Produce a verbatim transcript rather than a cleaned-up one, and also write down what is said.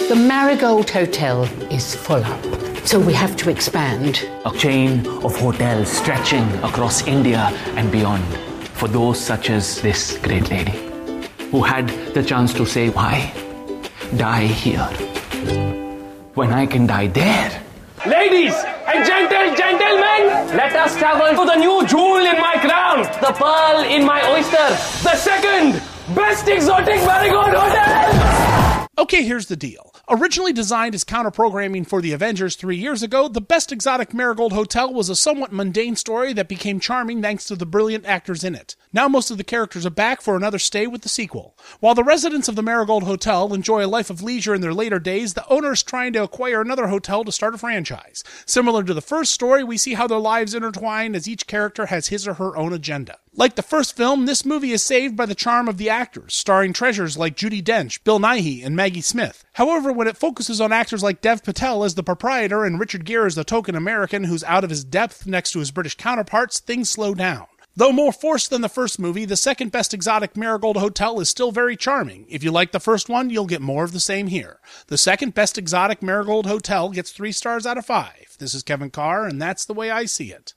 The Marigold Hotel is full up, so we have to expand. A chain of hotels stretching across India and beyond for those such as this great lady who had the chance to say, why die here when I can die there? Ladies and gentle gentlemen, let us travel to the new jewel in my crown, the pearl in my oyster, the second best exotic Marigold Hotel! Okay, here's the deal. Originally designed as counter-programming for the Avengers three years ago, The Best Exotic Marigold Hotel was a somewhat mundane story that became charming thanks to the brilliant actors in it. Now most of the characters are back for another stay with the sequel. While the residents of the Marigold Hotel enjoy a life of leisure in their later days, the owner is trying to acquire another hotel to start a franchise. Similar to the first story, we see how their lives intertwine as each character has his or her own agenda. Like the first film, this movie is saved by the charm of the actors, starring treasures like Judi Dench, Bill Nighy, and Maggie Smith. However, when it focuses on actors like Dev Patel as the proprietor and Richard Gere as the token American who's out of his depth next to his British counterparts, things slow down. Though more forced than the first movie, the second Best Exotic Marigold Hotel is still very charming. If you like the first one, you'll get more of the same here. The second Best Exotic Marigold Hotel gets three stars out of five. This is Kevin Carr, and that's the way I see it.